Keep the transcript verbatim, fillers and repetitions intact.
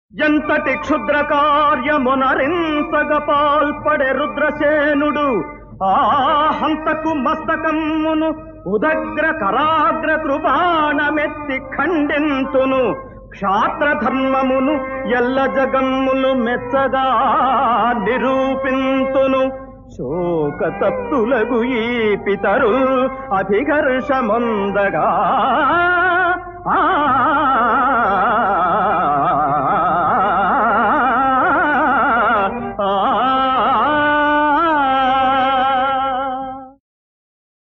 ఎంతటి క్షుద్ర కార్యమునరించగ పాల్పడే రుద్రసేనుడు ఆ హంతకు మస్తకమ్మును ఉదగ్ర కరాగ్ర కృపాణమెత్తి ఖండింతును క్షాత్ర ధర్మమును ఎల్ల జగమ్ములు మెచ్చగా నిరూపింతును శోక తప్తులగు ఈ పితరు అభిఘర్షముందగా ఆ